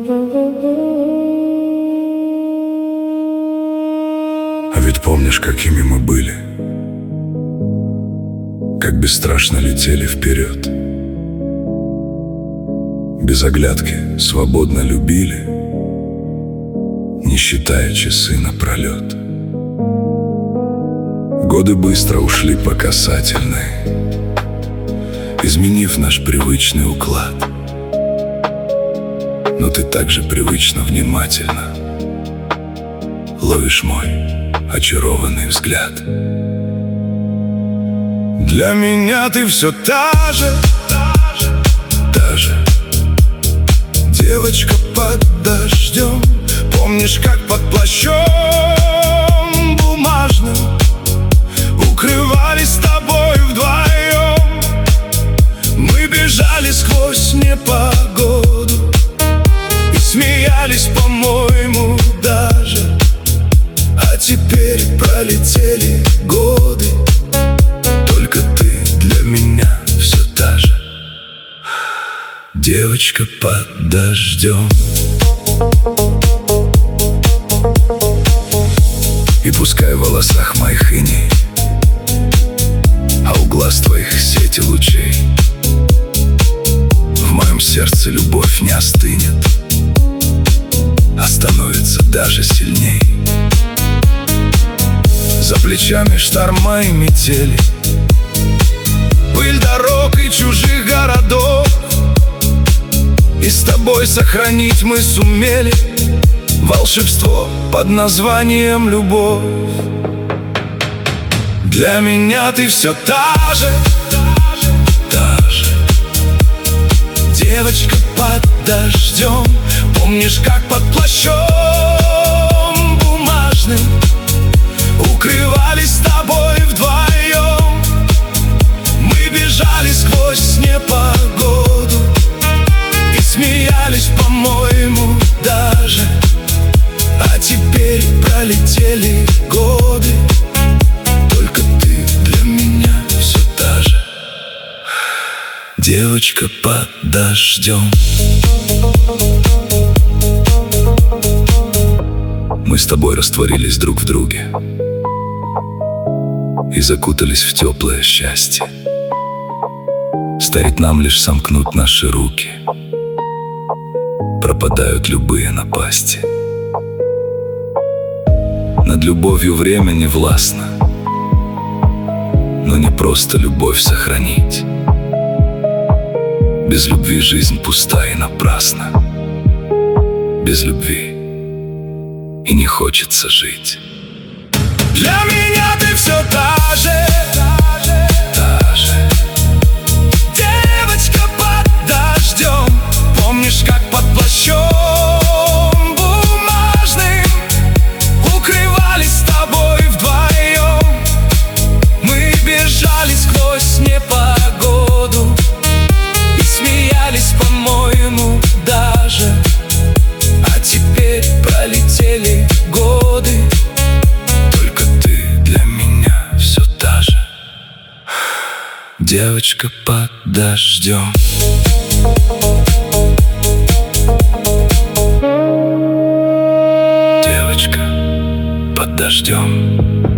А ведь помнишь, какими мы были, как бесстрашно летели вперед, без оглядки свободно любили, не считая часы напролет. Годы быстро ушли по касательной, изменив наш привычный уклад. Но ты также привычно внимательно ловишь мой очарованный взгляд. Для меня ты все та же девочка под дождем. Помнишь, как под плащом бумажным укрывались с тобой вдвоем? Мы бежали сквозь непогоду и смеялись, по-моему, даже. А теперь пролетели годы, только ты для меня все та же девочка под дождем. И пускай в волосах моих иней, а у глаз твоих сети лучей, в моем сердце любовь не остынет, а становится даже сильней. За плечами шторма и метели, пыль дорог и чужих городов, и с тобой сохранить мы сумели волшебство под названием любовь. Для меня ты все та же девочка под дождем. Помнишь, как под плащом бумажным укрывались с тобой вдвоем? Мы бежали сквозь непогоду и смеялись, по-моему, даже. А теперь пролетели годы, только ты для меня все та же девочка под дождем. Мы с тобой растворились друг в друге и закутались в теплое счастье. Стоит нам лишь сомкнуть наши руки, пропадают любые напасти. Над любовью время не властно, но не просто любовь сохранить. Без любви жизнь пуста и напрасна. Без любви и не хочется жить. Для меня ты все та же девочка под дождем. Помнишь, как под плащом бумажным укрывались с тобой вдвоем? Мы бежали сквозь непогоду и смеялись, по-моему, даже. А теперь пролетели годы, только ты для меня все та же девочка под дождем. Девочка под дождем.